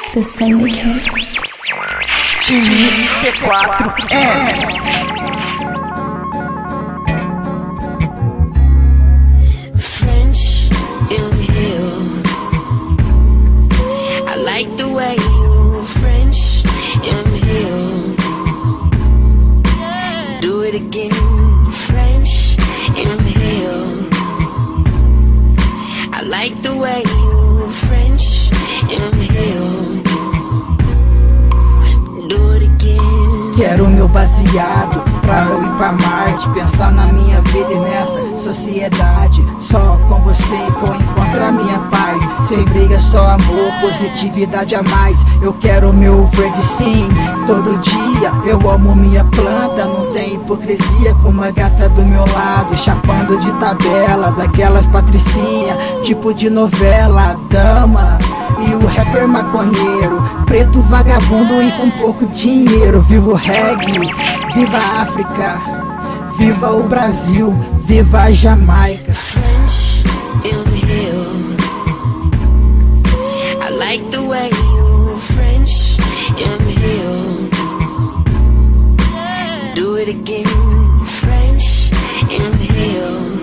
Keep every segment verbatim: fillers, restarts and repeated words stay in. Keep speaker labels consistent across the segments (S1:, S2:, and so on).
S1: The Syndicate.
S2: Time C quatro M.
S3: French inhale. I like the way you French inhale. Do it again. French inhale. I like the way you French inhale. Do it again.
S2: Quero meu baseado pra eu ir pra Marte, pensar na minha vida e nessa sociedade. Só com você que eu encontro a minha paz. Sem briga, só amor, positividade a mais. Eu quero meu verde sim, todo dia. Eu amo minha planta, não tem hipocrisia. Com uma gata do meu lado, chapando de tabela, daquelas patricinha, tipo de novela. Dama e o rapper maconheiro, preto vagabundo e com pouco dinheiro. Viva o reggae, viva a África, viva o Brasil, viva a Jamaica.
S3: French inhale. I like the way you French inhale. Do it again. French inhale.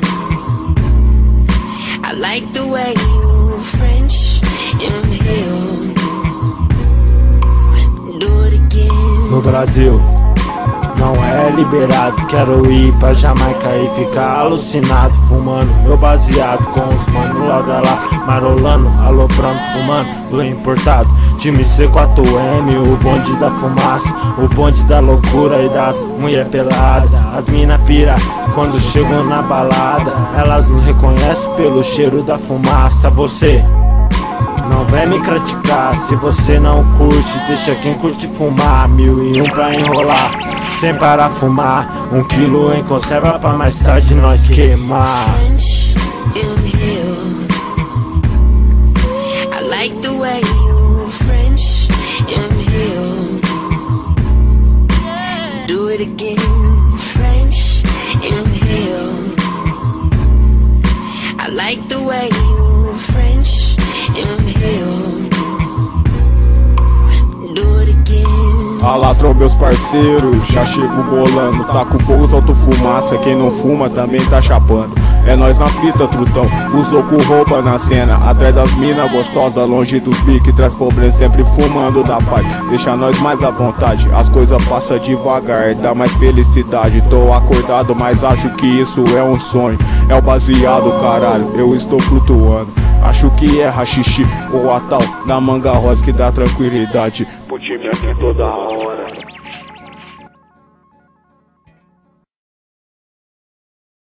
S3: I like the way you French inhale. Do it again.
S4: No Brasil não é liberado, quero ir pra Jamaica e ficar alucinado, fumando meu baseado com os mano lá da lá, marolando, aloprando, fumando do importado. Time C quatro M, o bonde da fumaça, o bonde da loucura e das mulher pelada. As mina pira quando chegam na balada, elas me reconhecem pelo cheiro da fumaça. Você não vem me criticar, se você não curte, deixa quem curte fumar. Mil e um pra enrolar, sem parar fumar. Um quilo em conserva pra mais tarde nós queimar.
S3: French inhale. I like the way you French inhale. Do it again. French inhale. I like the way you French inhale. Do it again.
S5: Alatrou meus parceiros, já chego bolando. Tá com fogo, solto fumaça, quem não fuma também tá chapando. É nós na fita, trutão, os loucos roubam na cena. Atrás das minas gostosas, longe dos biques, traz problema, sempre fumando da paz. Deixa nós mais à vontade, as coisas passam devagar, dá mais felicidade. Tô acordado, mas acho que isso é um sonho. É o baseado, caralho, eu estou flutuando. Acho que é rachixe ou a tal da manga rosa que dá tranquilidade pro time aqui toda hora.